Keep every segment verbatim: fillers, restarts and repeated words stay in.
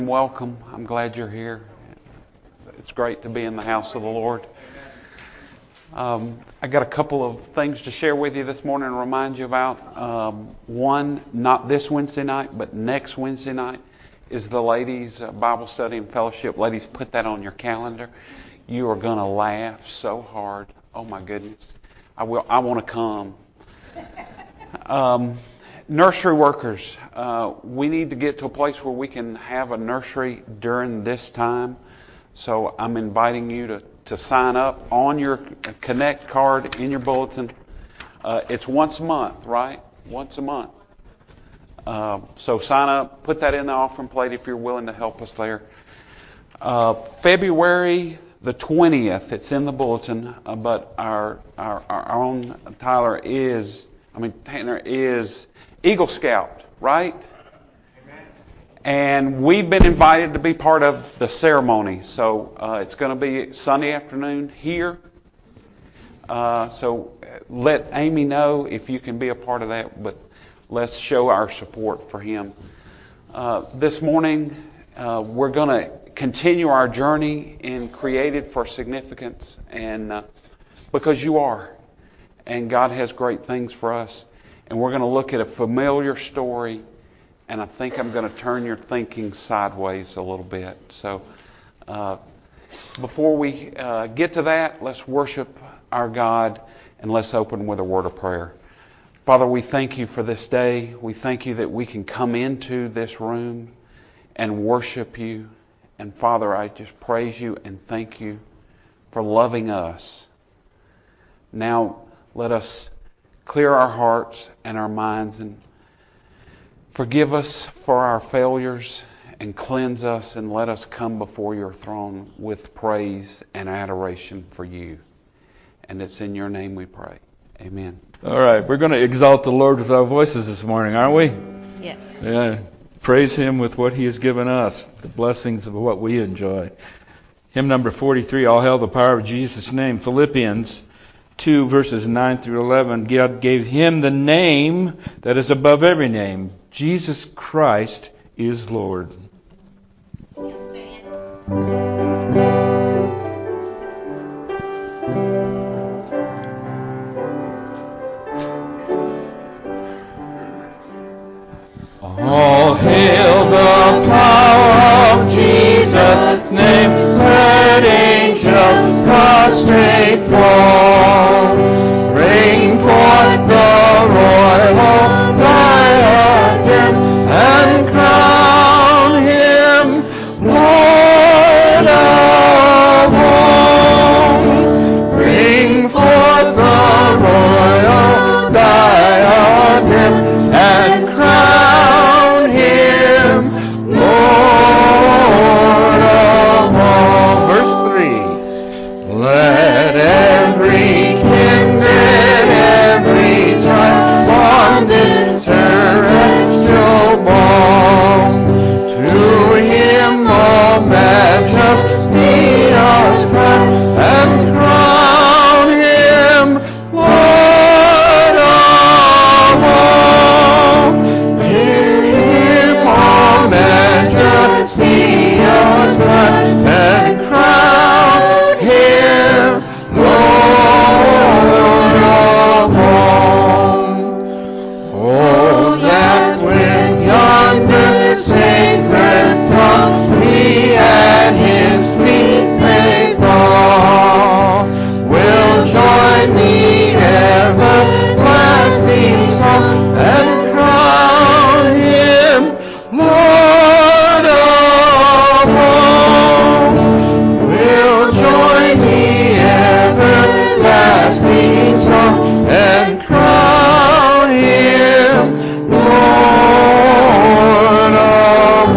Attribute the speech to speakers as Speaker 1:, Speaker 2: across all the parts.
Speaker 1: Welcome. I'm glad you're here. It's great to be in the house of the Lord. Um, I got a couple of things to share with you this morning and remind you about. Um, one, not this Wednesday night, but next Wednesday night is the ladies' uh, Bible study and fellowship. Ladies, put that on your calendar. You are going to laugh so hard. Oh my goodness. I will. I want to come. Um, Nursery workers, uh, we need to get to a place where we can have a nursery during this time. So I'm inviting you to, to sign up on your Connect card in your bulletin. Uh, it's once a month, right? Once a month. Uh, so sign up, put that in the offering plate if you're willing to help us there. Uh, February the twentieth, it's in the bulletin, uh, but our, our, our own Tyler is, I mean, Tanner is Eagle Scout, right? Amen. And we've been invited to be part of the ceremony. So uh, it's going to be Sunday afternoon here. Uh, so let Amy know if you can be a part of that. But let's show our support for him. Uh, this morning, uh, we're going to continue our journey in Created for Significance. And uh, because you are. And God has great things for us. And we're going to look at a familiar story, and I think I'm going to turn your thinking sideways a little bit. So uh, before we uh, get to that, let's worship our God, and let's open with a word of prayer. Father, we thank you for this day. We thank you that we can come into this room and worship you. And Father, I just praise you and thank you for loving us. Now, let us clear our hearts and our minds and forgive us for our failures and cleanse us and let us come before your throne with praise and adoration for you. And it's in your name we pray. Amen.
Speaker 2: All right, we're going to exalt the Lord with our voices this morning, aren't we?
Speaker 3: Yes.
Speaker 2: Yeah. Praise him with what he has given us, the blessings of what we enjoy. Hymn number forty-three, All Hail the Power of Jesus' Name. Philippians two verses nine through eleven, God gave him the name that is above every name. Jesus Christ is Lord.
Speaker 3: Yes, man.
Speaker 2: All hail the power of Jesus' name. Let angels prostrate fall. Bring forth the royal diadem and crown him Lord of all. Bring forth the royal diadem and crown him Lord of all. Verse three. Let every kindred, every tribe on this terrestrial ball to him all majesty ascribe and crown him Lord of all. To him all majesty ascribe and crown him Lord of all. Oh, that with yonder sacred throng we at his feet may fall, will join the everlasting song and crown him Lord of all. We'll join the everlasting song and crown him Lord of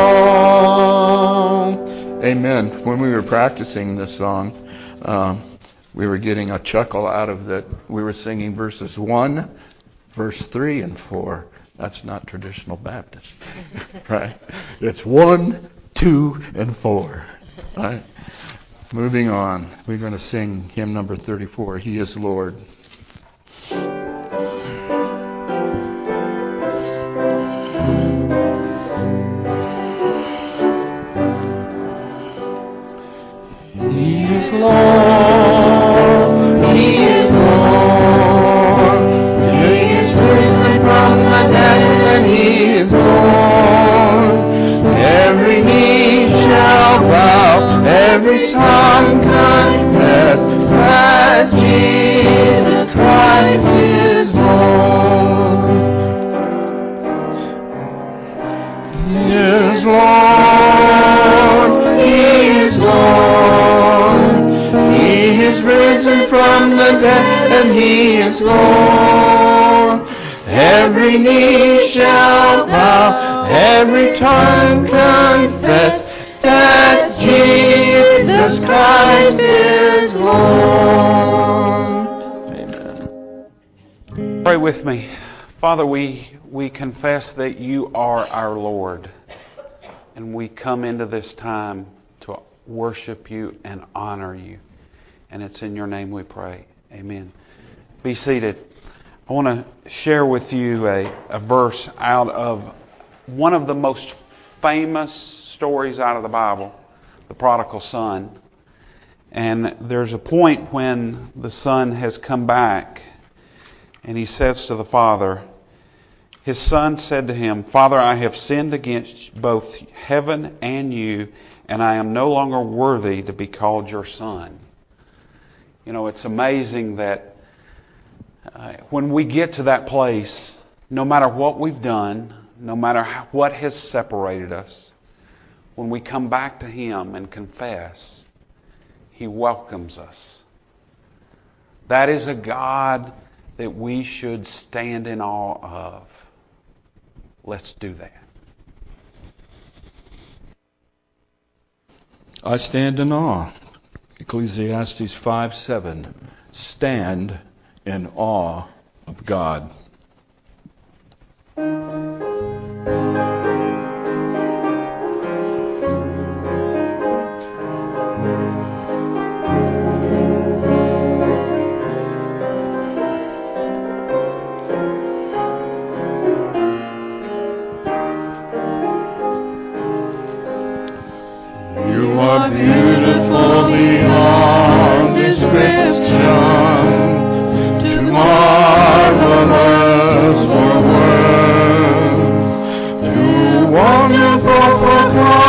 Speaker 2: all. Amen. When we were practicing this song, um, we were getting a chuckle out of that. We were singing verses one, verse three, and four. That's not traditional Baptist, right? It's one, two, and four, right? Moving on, we're going to sing hymn number thirty-four, He is Lord. the dead, and He is Lord. Every knee shall bow, every tongue confess that Jesus Christ is Lord. Amen.
Speaker 1: Pray with me. Father, we, we confess that you are our Lord. And we come into this time to worship you and honor you. And it's in your name we pray. Amen. Be seated. I want to share with you a, a verse out of one of the most famous stories out of the Bible, the prodigal son. And there's a point when the son has come back and he says to the father, his son said to him, Father, I have sinned against both heaven and you, and I am no longer worthy to be called your son. You know, it's amazing that uh, when we get to that place, no matter what we've done, no matter how, what has separated us, when we come back to Him and confess, He welcomes us. That is a God that we should stand in awe of. Let's do that.
Speaker 2: I stand in awe. Ecclesiastes five seven. Stand in awe of God. You are beautiful beyond description, too marvelous for words, too wonderful for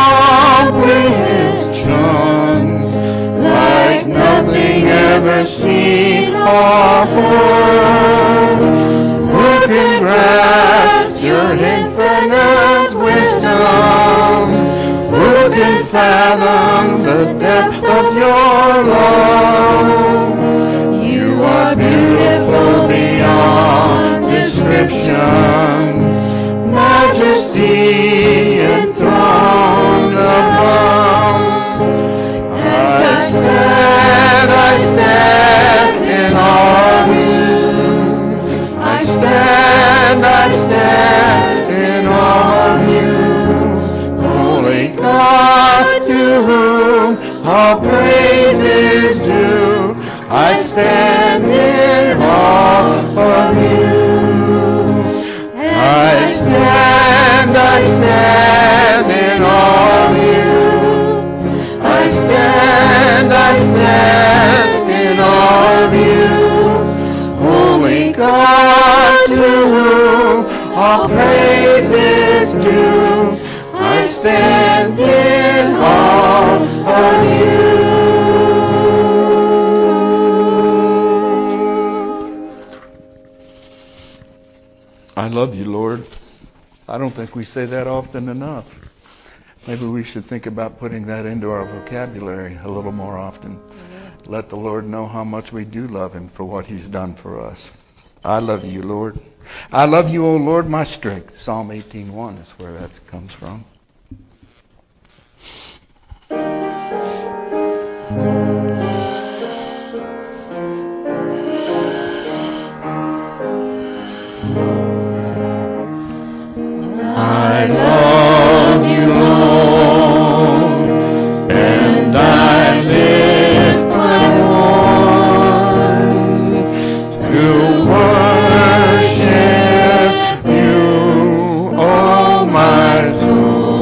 Speaker 2: comprehension, like nothing ever seen or heard. Who can grasp your infinite wisdom? Who can fathom the depth of your love? You are beautiful beyond description, majesty enthroned above. I stand, I stand in awe of you. I stand, I stand in awe of you. Holy God, to whom all praise is due, I stand in awe of you. I stand, I stand in awe of you. I stand, I stand in awe of you. Holy God, to whom all praise is due, I stand in awe of you. I love you, Lord. I don't think we say that often enough. Maybe we should think about putting that into our vocabulary a little more often. Let the Lord know how much we do love Him for what He's done for us. I love you, Lord. I love you, O Lord, my strength. Psalm eighteen one is where that comes from. I love you, Lord, and I lift my voice to worship you, oh my soul.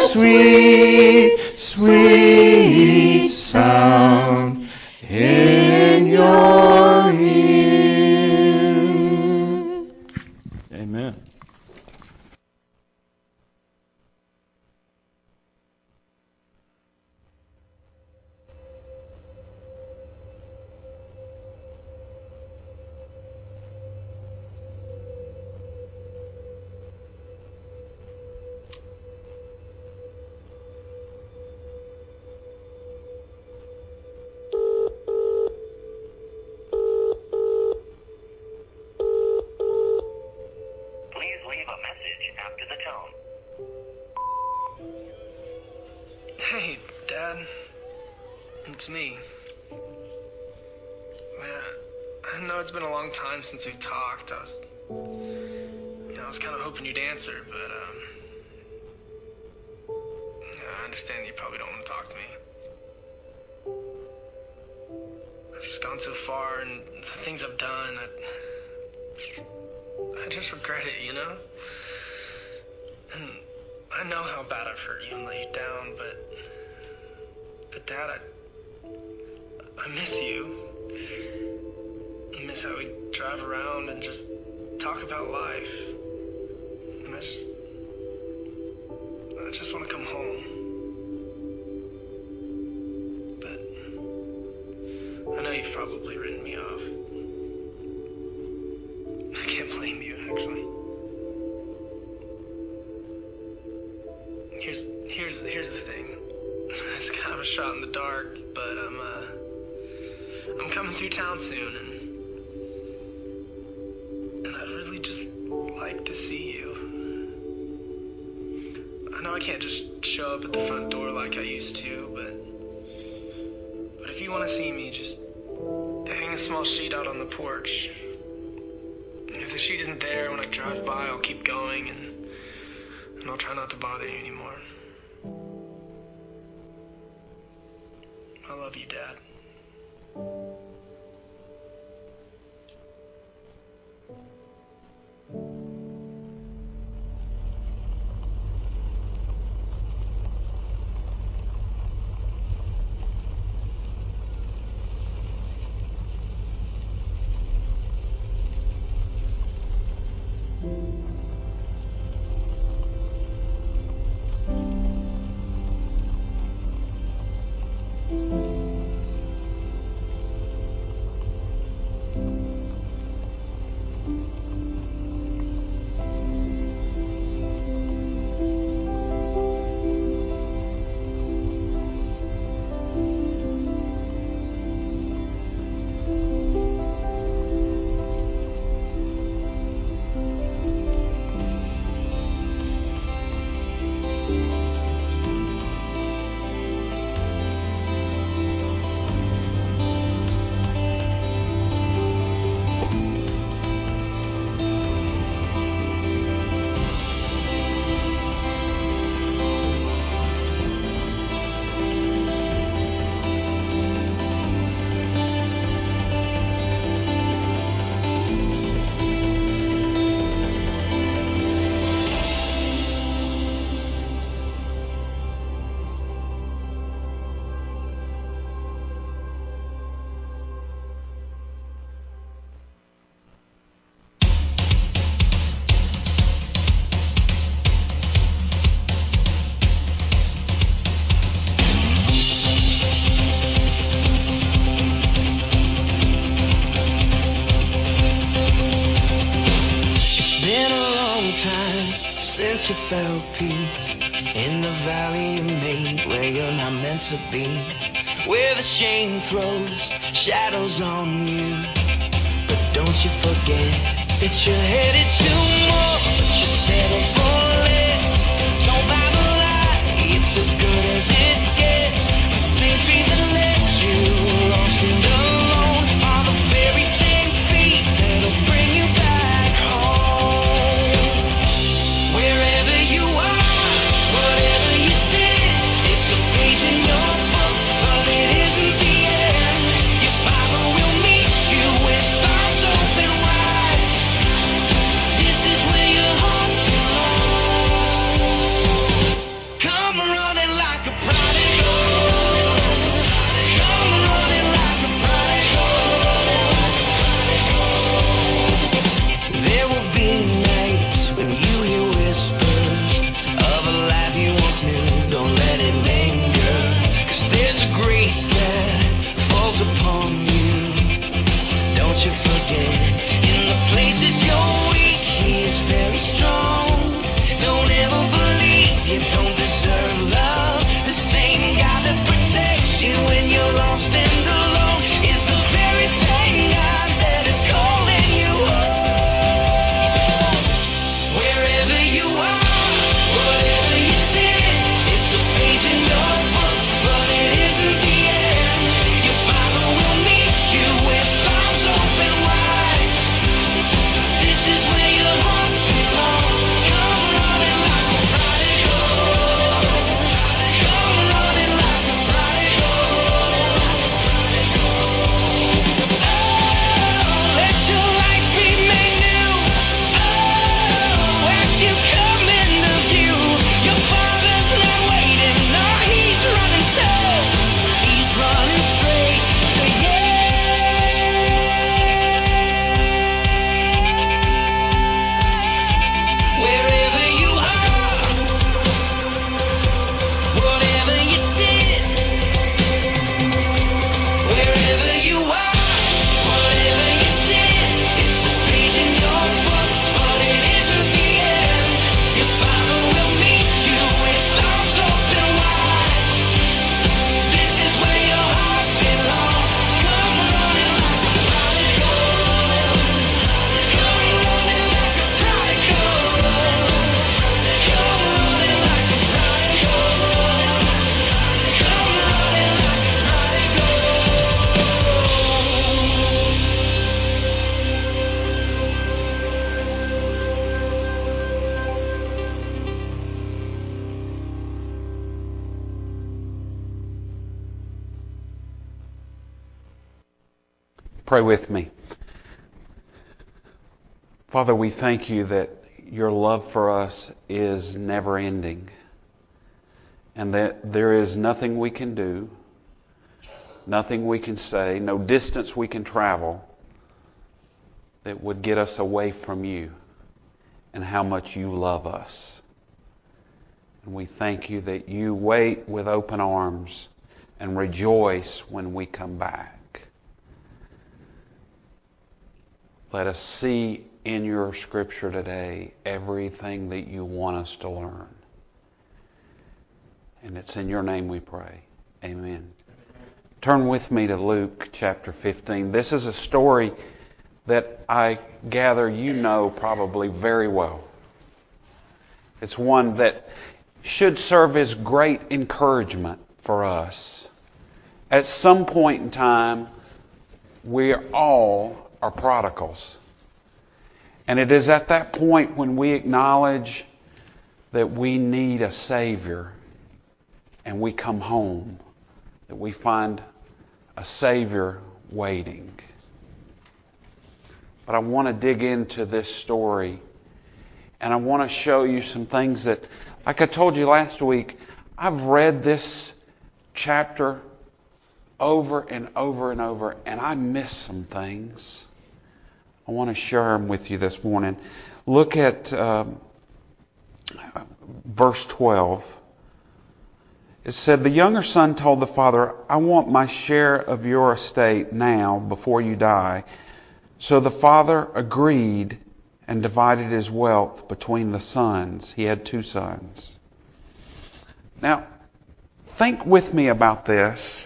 Speaker 2: sweet, sweet sound in your ear. Amen.
Speaker 4: Please leave a message after the tone.
Speaker 5: Hey, Dad. It's me. Man, I know it's been a long time since we talked. I was, you know, I was kind of hoping you'd answer, but um, I understand you probably don't want to talk to me. I've just gone so far, and the things I've done, I, I just regret it, you know? And I know how bad I've hurt you and let you down, but, but Dad, I, I miss you. I miss how we drive around and just talk about life. And I just, I just want to come home. But I know you've probably written me off. I can't blame you, actually. Here's, here's, here's the thing. It's kind of a shot in the dark, but I'm, uh, I'm coming through town soon, and, and I'd really just like to see you. I know I can't just show up at the front door like I used to, but, but if you want to see me, just hang a small sheet out on the porch. And if the sheet isn't there when I drive by, I'll keep going, and, and I'll try not to bother you anymore. I love you, Dad.
Speaker 6: Since you felt peace in the valley you made, where you're not meant to be, where the shame throws shadows on you. But don't you forget that you're headed to more, but you settle for less. Don't buy the lie, it's as good as it gets. The same feet that left you lost and alone are the very same feet that'll bring you back home. Wherever you are, whatever you did, it's a page in your book, but it isn't the end. Your Father will meet you with arms open wide. This is where your home belongs.
Speaker 1: Pray with me. Father, we thank you that your love for us is never ending, and that there is nothing we can do, nothing we can say, no distance we can travel that would get us away from you and how much you love us. And we thank you that you wait with open arms and rejoice when we come back. Let us see in your scripture today everything that you want us to learn. And it's in your name we pray. Amen. Turn with me to Luke chapter fifteen. This is a story that I gather you know probably very well. It's one that should serve as great encouragement for us. At some point in time, we all are prodigals. And it is at that point when we acknowledge that we need a Savior and we come home that we find a Savior waiting. But I want to dig into this story, and I want to show you some things that, like I told you last week, I've read this chapter over and over and over, and I miss some things. I want to share them with you this morning. Look at um, verse twelve. It said, the younger son told the father, I want my share of your estate now before you die. So the father agreed and divided his wealth between the sons. He had two sons. Now, think with me about this.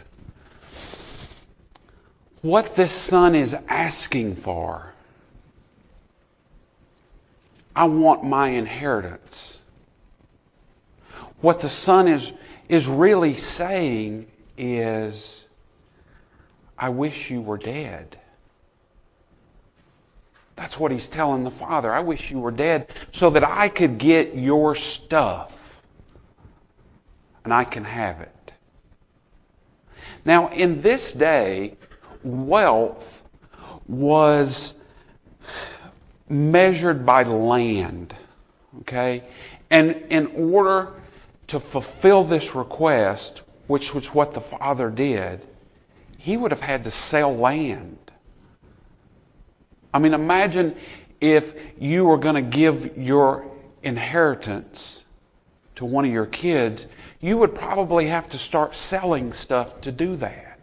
Speaker 1: What this son is asking for. I want my inheritance. What the son is, is really saying is, I wish you were dead. That's what he's telling the father. I wish you were dead so that I could get your stuff and I can have it. Now, in this day, wealth was measured by land. Okay? And in order to fulfill this request, which was what the father did, he would have had to sell land. I mean, imagine if you were going to give your inheritance to one of your kids, you would probably have to start selling stuff to do that.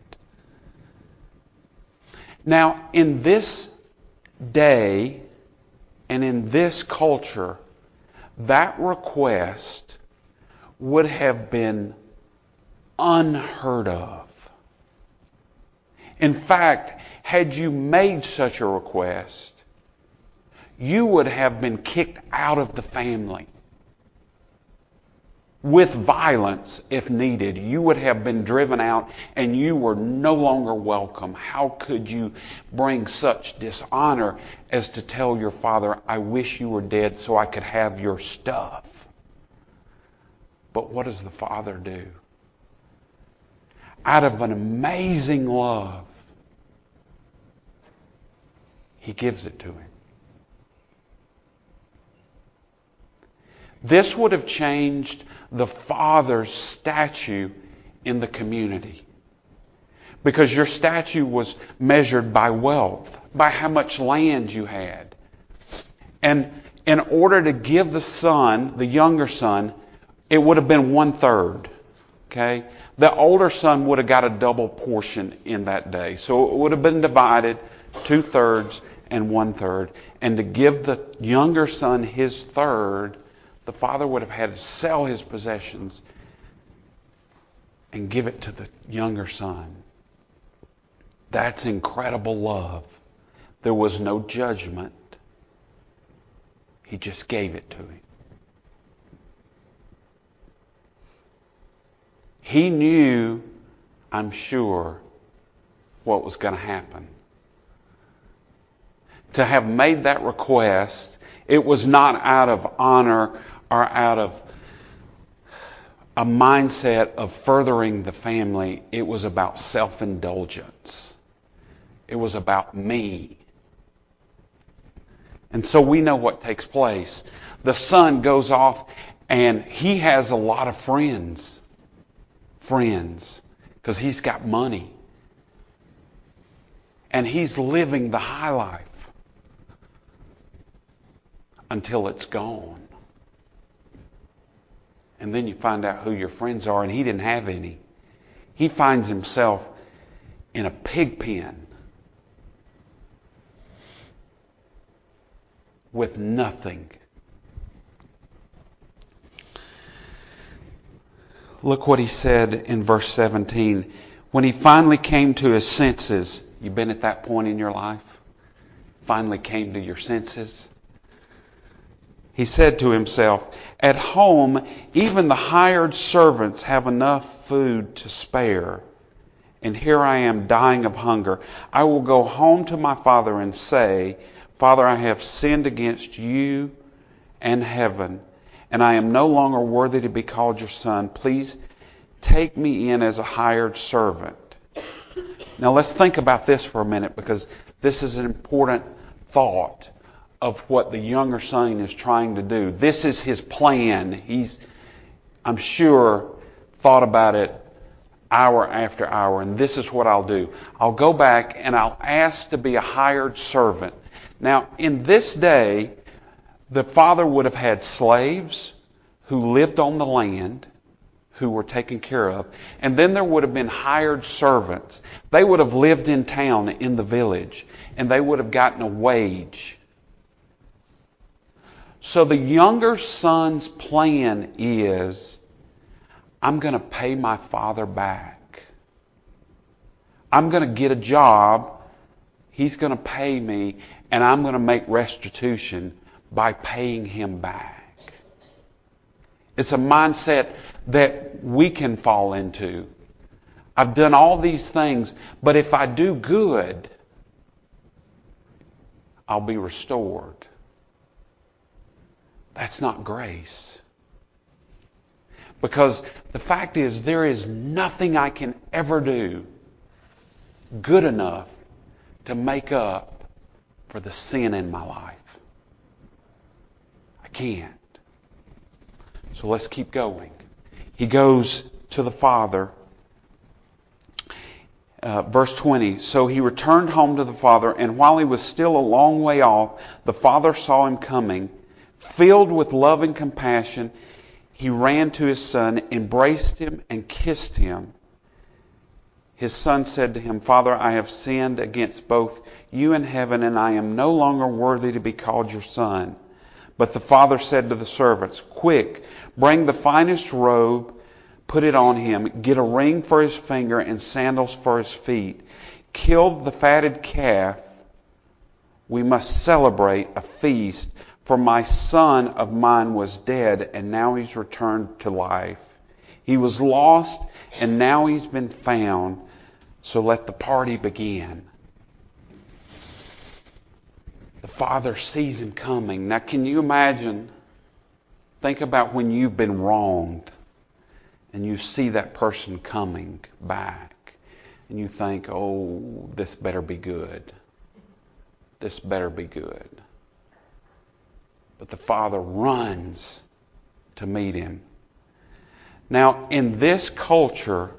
Speaker 1: Now, in this day and in this culture, that request would have been unheard of. In fact, had you made such a request, you would have been kicked out of the family. With violence, if needed. You would have been driven out and you were no longer welcome. How could you bring such dishonor as to tell your father, I wish you were dead so I could have your stuff? But what does the father do? Out of an amazing love, he gives it to him. This would have changed the father's statue in the community. Because your statue was measured by wealth, by how much land you had. And in order to give the son, the younger son, it would have been one third. Okay? The older son would have got a double portion in that day. So it would have been divided two thirds and one third. And to give the younger son his third, the father would have had to sell his possessions and give it to the younger son. That's incredible love. There was no judgment. He just gave it to him. He knew, I'm sure, what was going to happen. To have made that request, it was not out of honor or out of a mindset of furthering the family. It was about self-indulgence. It was about me. And so we know what takes place. The son goes off and he has a lot of friends. Friends. Because he's got money. And he's living the high life. Until it's gone. And then you find out who your friends are, and he didn't have any. He finds himself in a pig pen with nothing. Look what he said in verse seventeen. When he finally came to his senses, you've been at that point in your life? Finally came to your senses? He said to himself, at home, even the hired servants have enough food to spare, and here I am dying of hunger. I will go home to my father and say, Father, I have sinned against you and heaven, and I am no longer worthy to be called your son. Please take me in as a hired servant. Now let's think about this for a minute, because this is an important thought of what the younger son is trying to do. This is his plan. He's, I'm sure, thought about it hour after hour, and this is what I'll do. I'll go back and I'll ask to be a hired servant. Now, in this day, the father would have had slaves who lived on the land, who were taken care of, and then there would have been hired servants. They would have lived in town, in the village, and they would have gotten a wage. So the younger son's plan is, I'm going to pay my father back. I'm going to get a job. He's going to pay me, and I'm going to make restitution by paying him back. It's a mindset that we can fall into. I've done all these things, but if I do good, I'll be restored. That's not grace. Because the fact is, there is nothing I can ever do good enough to make up for the sin in my life. I can't. So let's keep going. He goes to the father. Uh, verse twenty, so he returned home to the father, and while he was still a long way off, the father saw him coming. Filled with love and compassion, he ran to his son, embraced him, and kissed him. His son said to him, Father, I have sinned against both you and heaven, and I am no longer worthy to be called your son. But the father said to the servants, quick, bring the finest robe, put it on him, get a ring for his finger and sandals for his feet. Kill the fatted calf. We must celebrate a feast. For my son of mine was dead, and now he's returned to life. He was lost, and now he's been found. So let the party begin. The father sees him coming. Now, can you imagine? Think about when you've been wronged, and you see that person coming back, and you think, oh, this better be good. This better be good. But the father runs to meet him. Now, in this culture,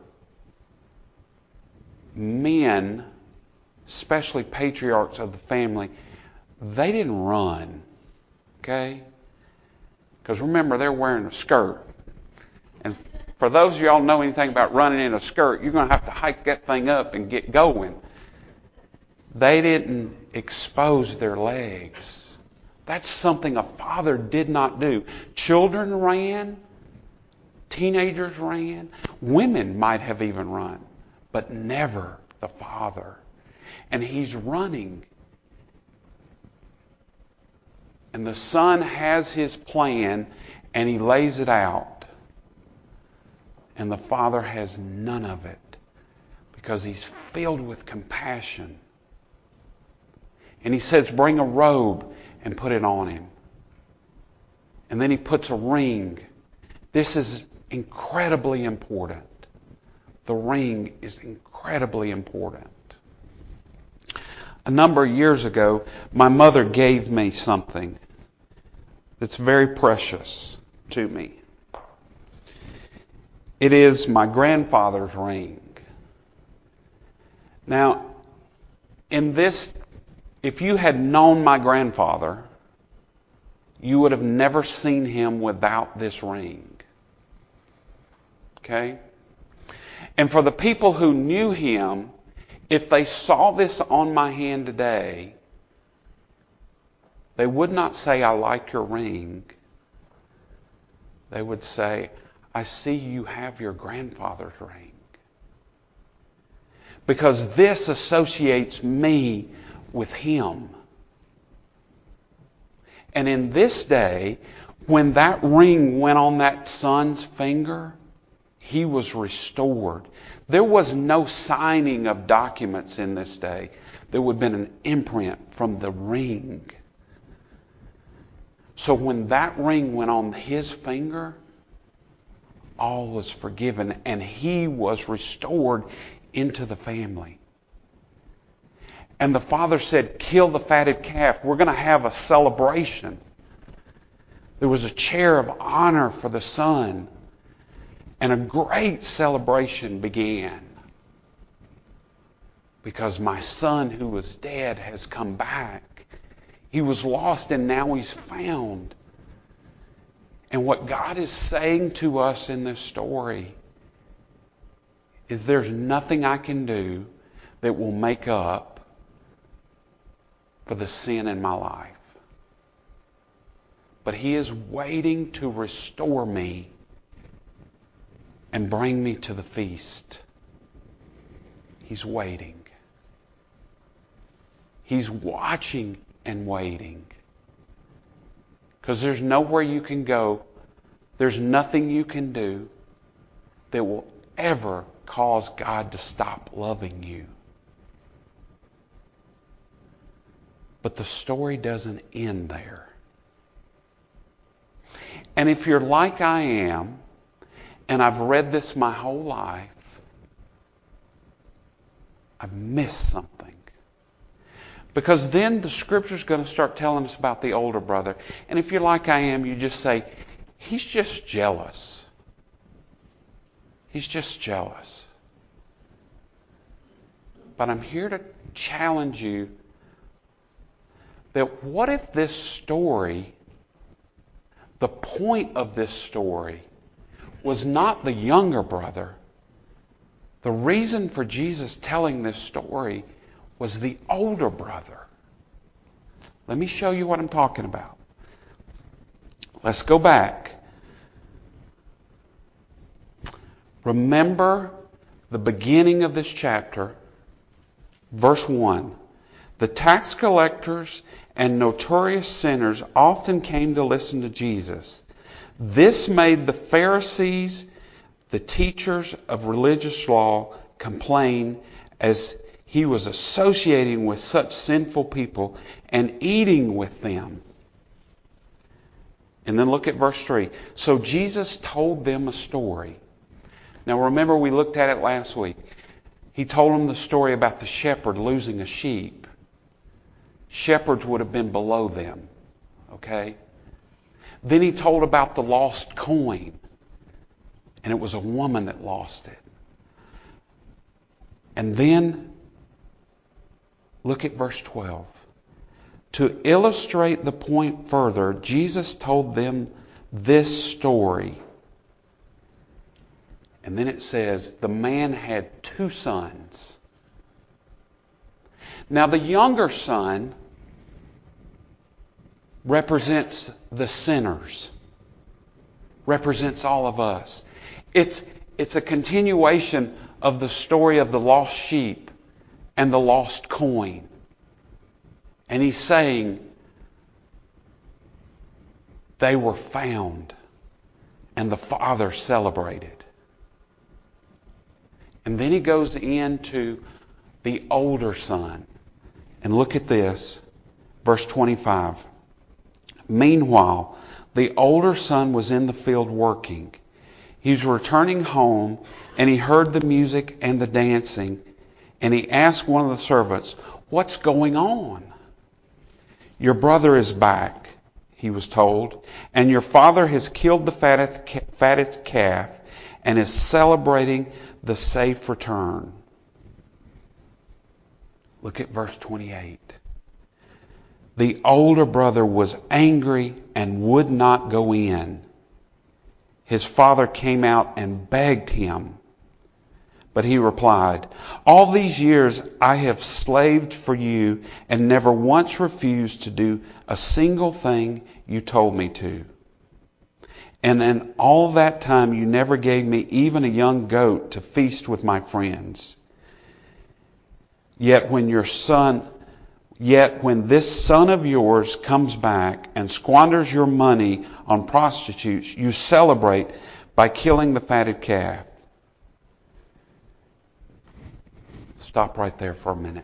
Speaker 1: men, especially patriarchs of the family, they didn't run. Okay? Because remember, they're wearing a skirt. And for those of y'all who know anything about running in a skirt, you're going to have to hike that thing up and get going. They didn't expose their legs. That's something a father did not do. Children ran. Teenagers ran. Women might have even run. But never the father. And he's running. And the son has his plan, and he lays it out. And the father has none of it, because he's filled with compassion. And he says, bring a robe and put it on him. And then he puts a ring. This is incredibly important. The ring is incredibly important. a number of years ago, my mother gave me something that's very precious to me. It is my grandfather's ring. Now, in this, if you had known my grandfather, you would have never seen him without this ring. Okay? And for the people who knew him, if they saw this on my hand today, they would not say, I like your ring. They would say, I see you have your grandfather's ring. Because this associates me with him. And in this day, when that ring went on that son's finger, he was restored. There was no signing of documents in this day. There would have been an imprint from the ring. So when that ring went on his finger, all was forgiven and he was restored into the family. And the father said, kill the fatted calf. We're going to have a celebration. There was a chair of honor for the son. And a great celebration began. Because my son who was dead has come back. He was lost and now he's found. And what God is saying to us in this story is there's nothing I can do that will make up for the sin in my life. But He is waiting to restore me and bring me to the feast. He's waiting. He's watching and waiting. Because there's nowhere you can go, there's nothing you can do that will ever cause God to stop loving you. But the story doesn't end there. And if you're like I am, and I've read this my whole life, I've missed something. Because then the Scripture's going to start telling us about the older brother. And if you're like I am, you just say, he's just jealous. He's just jealous. But I'm here to challenge you that what if this story, the point of this story, was not the younger brother. The reason for Jesus telling this story was the older brother. Let me show you what I'm talking about. Let's go back. Remember the beginning of this chapter, verse one. The tax collectors and notorious sinners often came to listen to Jesus. This made the Pharisees, the teachers of religious law, complain as He was associating with such sinful people and eating with them. And then look at verse three. So Jesus told them a story. Now remember, we looked at it last week. He told them the story about the shepherd losing a sheep. Shepherds would have been below them. Okay? Then He told about the lost coin. And it was a woman that lost it. And then, look at verse twelve. To illustrate the point further, Jesus told them this story. And then it says, the man had two sons. Now the younger son represents the sinners. Represents all of us. It's, it's a continuation of the story of the lost sheep and the lost coin. And He's saying, they were found and the Father celebrated. And then He goes into the older son. And look at this, verse twenty-five. Meanwhile, the older son was in the field working. He was returning home, and he heard the music and the dancing. And he asked one of the servants, What's going on? Your brother is back, he was told, and your father has killed the fattest, fattest calf and is celebrating the safe return. Look at verse twenty-eight. The older brother was angry and would not go in. His father came out and begged him. But he replied, all these years I have slaved for you and never once refused to do a single thing you told me to. And in all that time you never gave me even a young goat to feast with my friends. Yet when your son, yet when this son of yours comes back and squanders your money on prostitutes, you celebrate by killing the fatted calf. Stop right there for a minute.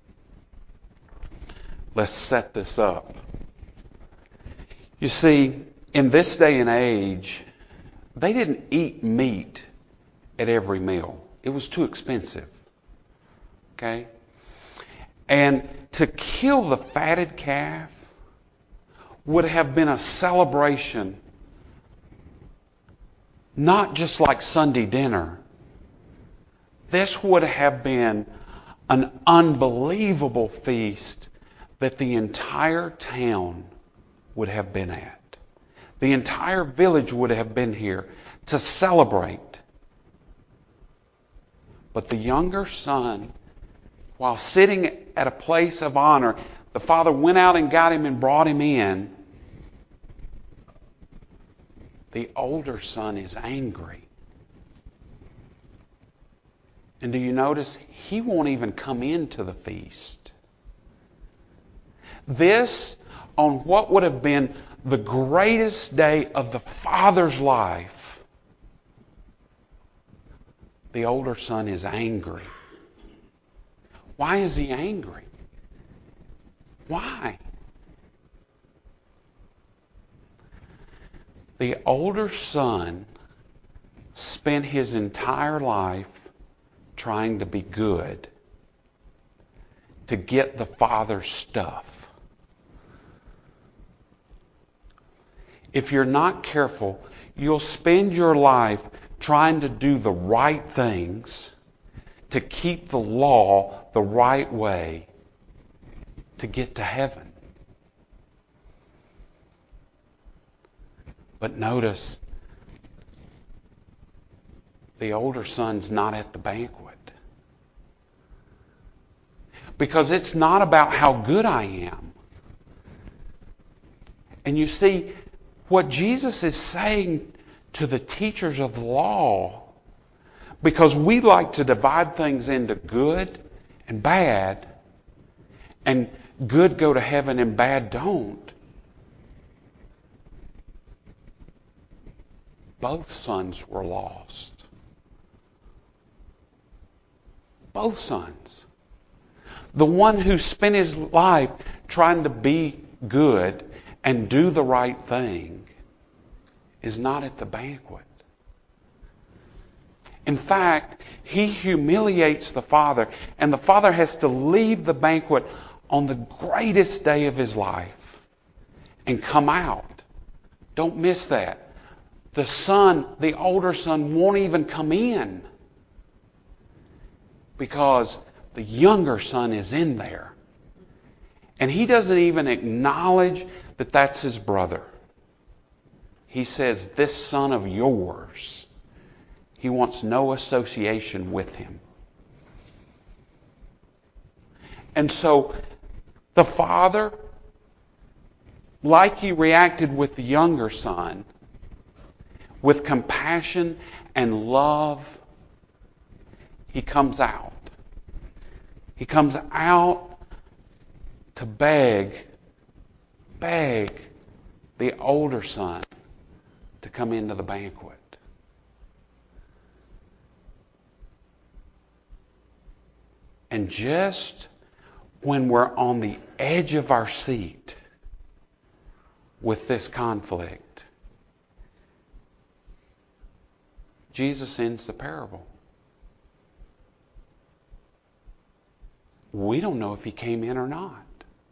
Speaker 1: Let's set this up. You see, in this day and age, they didn't eat meat at every meal. It was too expensive. Okay? And to kill the fatted calf would have been a celebration, not just like Sunday dinner. This would have been an unbelievable feast that the entire town would have been at. The entire village would have been here to celebrate. But the younger son, while sitting at a place of honor, the father went out and got him and brought him in. The older son is angry. And do you notice he won't even come into the feast? This, on what would have been the greatest day of the father's life, the older son is angry. Why is he angry? Why? The older son spent his entire life trying to be good, to get the father's stuff. If you're not careful, you'll spend your life trying to do the right things, to keep the law the right way, to get to heaven. But notice, the older son's not at the banquet. Because it's not about how good I am. And you see, what Jesus is saying to the teachers of the law, because we like to divide things into good and bad, and good go to heaven and bad don't. Both sons were lost. Both sons. The one who spent his life trying to be good and do the right thing is not at the banquet. In fact, he humiliates the father, and the father has to leave the banquet on the greatest day of his life and come out. Don't miss that. The son, the older son, won't even come in because the younger son is in there. And he doesn't even acknowledge that that's his brother. He says, this son of yours. He wants no association with him. And so the father, like he reacted with the younger son, with compassion and love, he comes out. He comes out to beg, beg the older son to come into the banquet. And just when we're on the edge of our seat with this conflict, Jesus ends the parable. we don't know if he came in or not.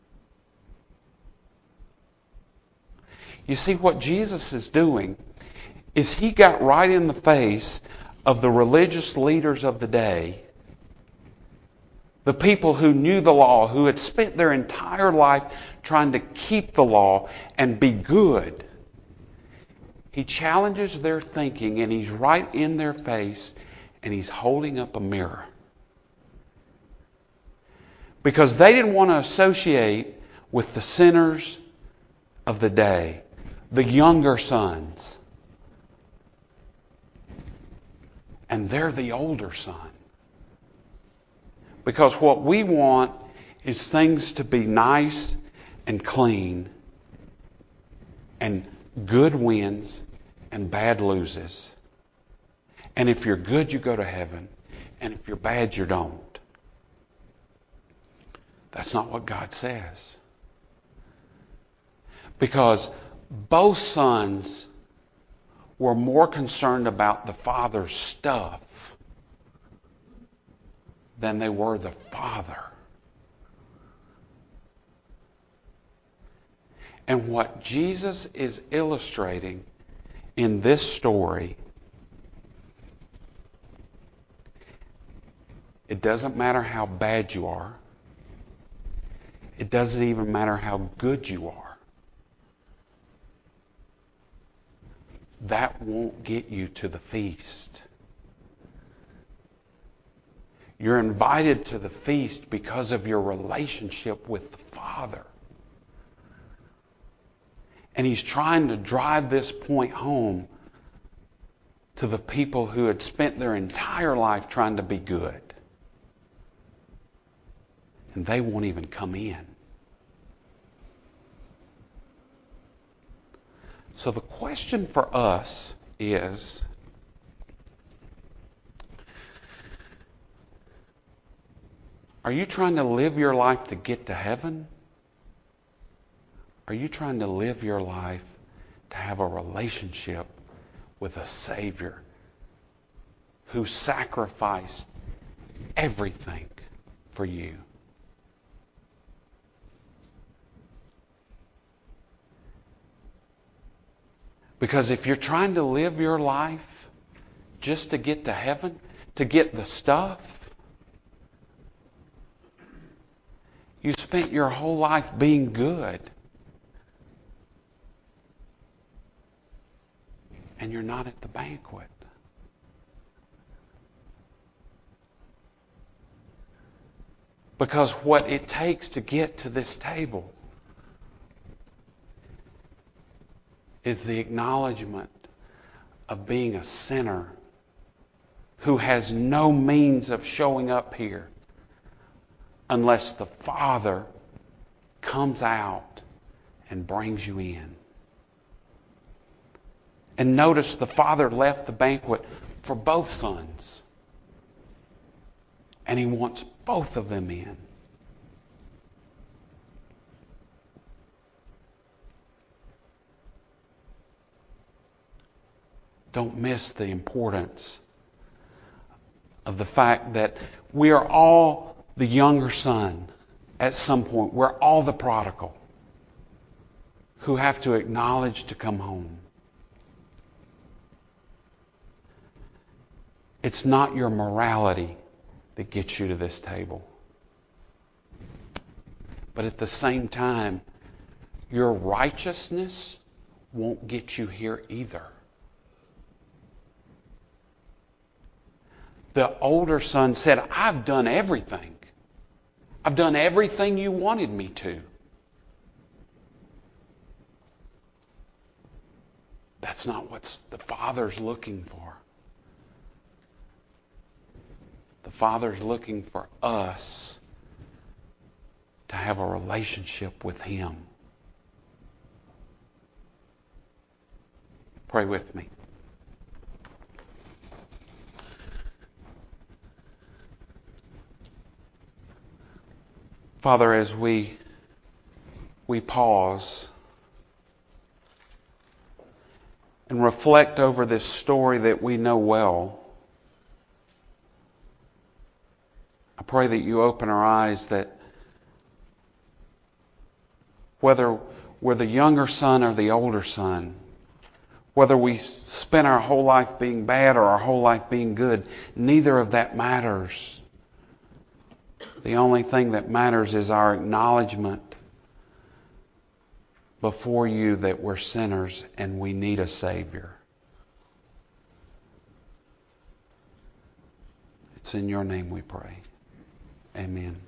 Speaker 1: You see, what Jesus is doing is he got right in the face of the religious leaders of the day, the people who knew the law, who had spent their entire life trying to keep the law and be good. He challenges their thinking, and he's right in their face, and he's holding up a mirror. Because they didn't want to associate with the sinners of the day, the younger sons. And they're the older son. Because what we want is things to be nice and clean, and good wins and bad loses. And if you're good, you go to heaven. And if you're bad, you don't. That's not what God says. Because both sons were more concerned about the father's stuff than they were the father. And what Jesus is illustrating in this story, it doesn't matter how bad you are. It doesn't even matter how good you are. That won't get you to the feast. You're invited to the feast because of your relationship with the Father. And he's trying to drive this point home to the people who had spent their entire life trying to be good. And they won't even come in. So the question for us is, are you trying to live your life to get to heaven? Are you trying to live your life to have a relationship with a Savior who sacrificed everything for you? Because if you're trying to live your life just to get to heaven, to get the stuff, you spent your whole life being good. And you're not at the banquet. Because what it takes to get to this table is the acknowledgement of being a sinner who has no means of showing up here unless the Father comes out and brings you in. And notice the Father left the banquet for both sons. And he wants both of them in. Don't miss the importance of the fact that we are all the younger son at some point. We're all the prodigal who have to acknowledge to come home. It's not your morality that gets you to this table. But at the same time, your righteousness won't get you here either. The older son said, I've done everything. I've done everything you wanted me to. That's not what the Father's looking for. The Father's looking for us to have a relationship with Him. Pray with me. Father, as we we pause and reflect over this story that we know well, I pray that you open our eyes, that whether we're the younger son or the older son, whether we spend our whole life being bad or our whole life being good, neither of that matters. The only thing that matters is our acknowledgement before you that we're sinners and we need a Savior. It's in your name we pray. Amen.